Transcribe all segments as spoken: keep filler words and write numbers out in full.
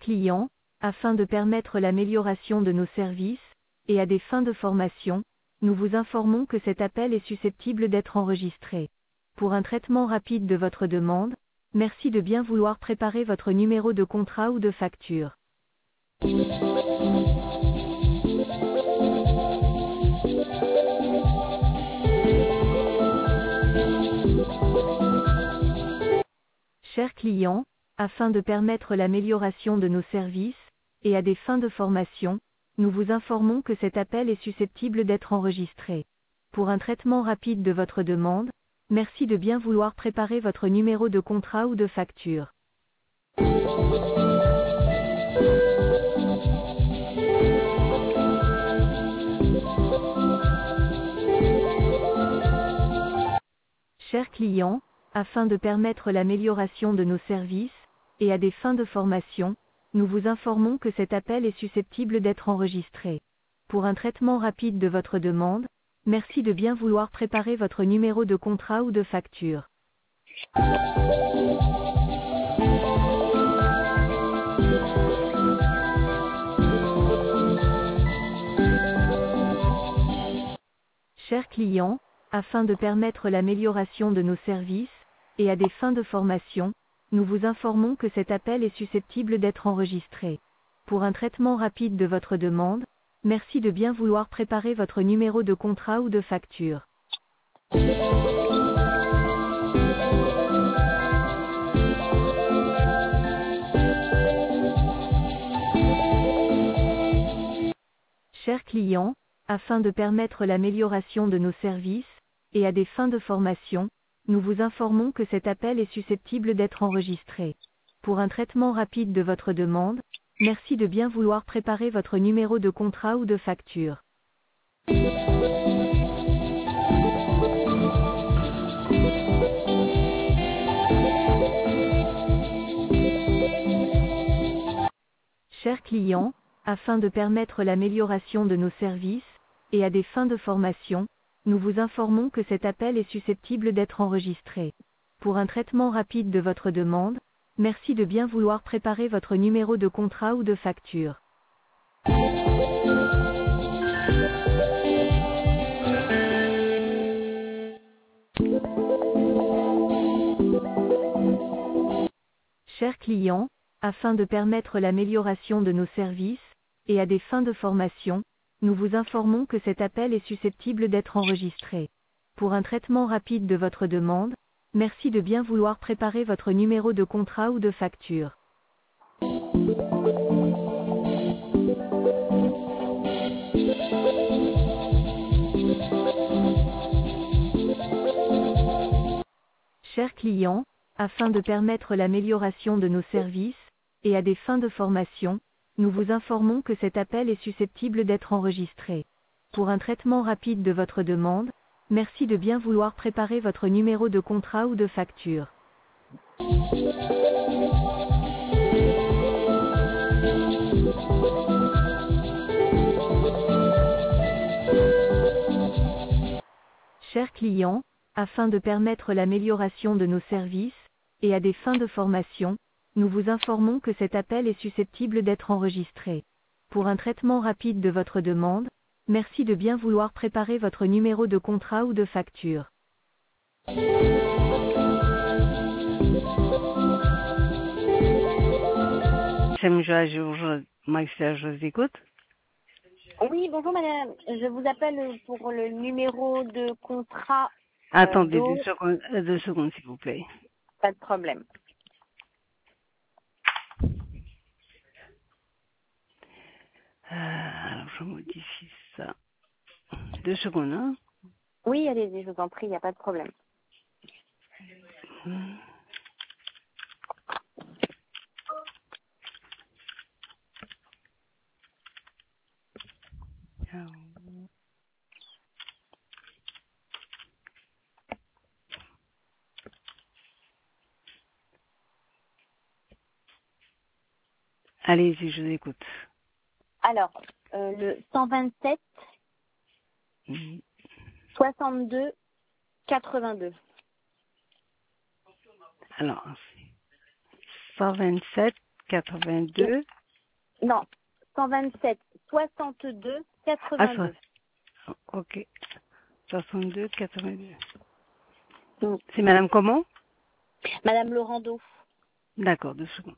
client, afin de permettre l'amélioration de nos services, et à des fins de formation, nous vous informons que cet appel est susceptible d'être enregistré. Pour un traitement rapide de votre demande, merci de bien vouloir préparer votre numéro de contrat ou de facture. Chers clients, afin de permettre l'amélioration de nos services, et à des fins de formation, nous vous informons que cet appel est susceptible d'être enregistré. Pour un traitement rapide de votre demande, merci de bien vouloir préparer votre numéro de contrat ou de facture. Chers clients, afin de permettre l'amélioration de nos services, et à des fins de formation, nous vous informons que cet appel est susceptible d'être enregistré. Pour un traitement rapide de votre demande, merci de bien vouloir préparer votre numéro de contrat ou de facture. Chers clients, afin de permettre l'amélioration de nos services, et à des fins de formation, nous vous informons que cet appel est susceptible d'être enregistré. Pour un traitement rapide de votre demande, merci de bien vouloir préparer votre numéro de contrat ou de facture. Chers clients, afin de permettre l'amélioration de nos services, et à des fins de formation, nous vous informons que cet appel est susceptible d'être enregistré. Pour un traitement rapide de votre demande, merci de bien vouloir préparer votre numéro de contrat ou de facture. Chers clients, afin de permettre l'amélioration de nos services, et à des fins de formation, nous vous informons que cet appel est susceptible d'être enregistré. Pour un traitement rapide de votre demande, merci de bien vouloir préparer votre numéro de contrat ou de facture. Chers clients, afin de permettre l'amélioration de nos services, et à des fins de formation, nous vous informons que cet appel est susceptible d'être enregistré. Pour un traitement rapide de votre demande, merci de bien vouloir préparer votre numéro de contrat ou de facture. Chers clients, afin de permettre l'amélioration de nos services, et à des fins de formation, nous vous informons que cet appel est susceptible d'être enregistré. Pour un traitement rapide de votre demande, merci de bien vouloir préparer votre numéro de contrat ou de facture. Chers clients, afin de permettre l'amélioration de nos services, et à des fins de formation, nous vous informons que cet appel est susceptible d'être enregistré. Pour un traitement rapide de votre demande, merci de bien vouloir préparer votre numéro de contrat ou de facture. Maxia, je vous écoute. Oui, bonjour madame. Je vous appelle pour le numéro de contrat. Attendez euh, deux secondes, euh, deux secondes s'il vous plaît. Pas de problème. Euh, alors je modifie ça. Deux secondes, hein. Oui, allez-y, je vous en prie, il n'y a pas de problème. Hum. Allez-y, je vous écoute. Alors, euh, le cent vingt-sept, Hum. soixante-deux, quatre-vingt-deux. Alors, cent vingt-sept, quatre-vingt-deux, Non, cent vingt-sept soixante-deux Ah, quatre-vingt-deux. soit. Ok. soixante-deux, quatre-vingt-deux. Mm. C'est madame comment? Madame Laurando. D'accord, deux secondes.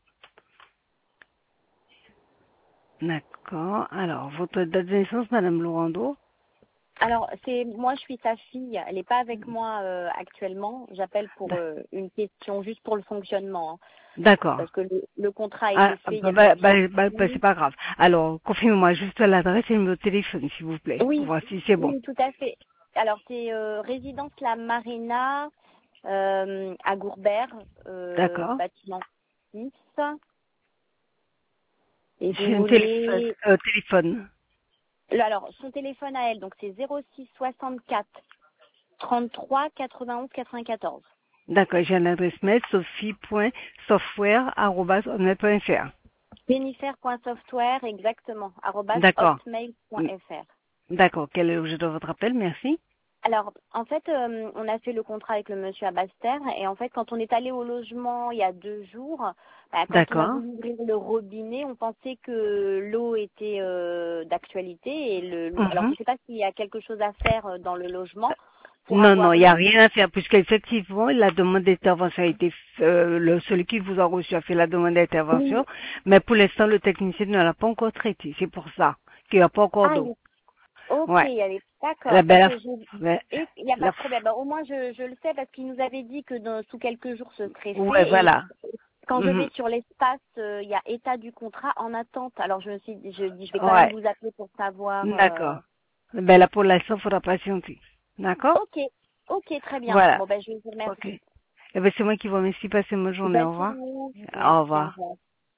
D'accord. Alors, votre date de naissance, madame Laurando? Alors, c'est moi, je suis sa fille. Elle n'est pas avec moi euh, actuellement. J'appelle pour D'a- euh, une question, juste pour le fonctionnement, hein, D'accord. parce que le, le contrat a Ah, été fait il y bah, a bah, déjà. bah, bah, bah, c'est pas grave. Alors, confirmez-moi juste l'adresse et le numéro de téléphone, s'il vous plaît, pour Oui, voir si c'est bon. oui, tout à fait. Alors, c'est euh, résidence La Marina euh, à Gourbert, euh, D'accord. bâtiment six. Et J'ai vous un téléphone. voulez... Euh, téléphone. Alors, son téléphone à elle, donc c'est zéro six soixante-quatre trente-trois quatre-vingt-onze quatre-vingt-quatorze. D'accord, j'ai l'adresse mail sophie point software arobase hotmail point f r. Jennifer.software, exactement, arobase D'accord. hotmail.fr. D'accord. Quel est l'objet de votre appel? Merci. Alors, en fait, euh, on a fait le contrat avec le monsieur à Basse-Terre et en fait, quand on est allé au logement il y a deux jours, bah, quand on a D'accord. voulu ouvrir le robinet, on pensait que l'eau était euh, d'actualité et le. Alors, je Mhm. ne sais pas s'il y a quelque chose à faire euh, dans le logement pour Non, non, avoir il n'y a l'eau. rien à faire, puisqu'effectivement, la demande d'intervention a été, euh, le, celui qui vous a reçu a fait la demande Oui. d'intervention, mais pour l'instant, le technicien ne l'a pas encore traité. C'est pour ça qu'il n'y a pas encore Ah, d'eau. il- ok, Ouais. allez, La d'accord, parce belle, que je. la, Et il n'y a pas la, de problème. Bah, au moins, je, je le sais parce qu'il nous avait dit que dans, sous quelques jours, ce serait ouais, fait. Et voilà. quand je Mhm. vais sur l'espace, euh, il y a état du contrat en attente. Alors je me suis dit, je dis, je vais quand même Ouais. vous appeler pour savoir. euh, D'accord. Ben là, pour l'instant, il faudra patienter. D'accord? Ok, ok, très bien. Voilà. Bon ben je vous Ok. remercie. Eh ben, c'est moi qui vous remercie. Passez une bonne journée. Au Bonne revoir. journée. Au Merci, au revoir. revoir.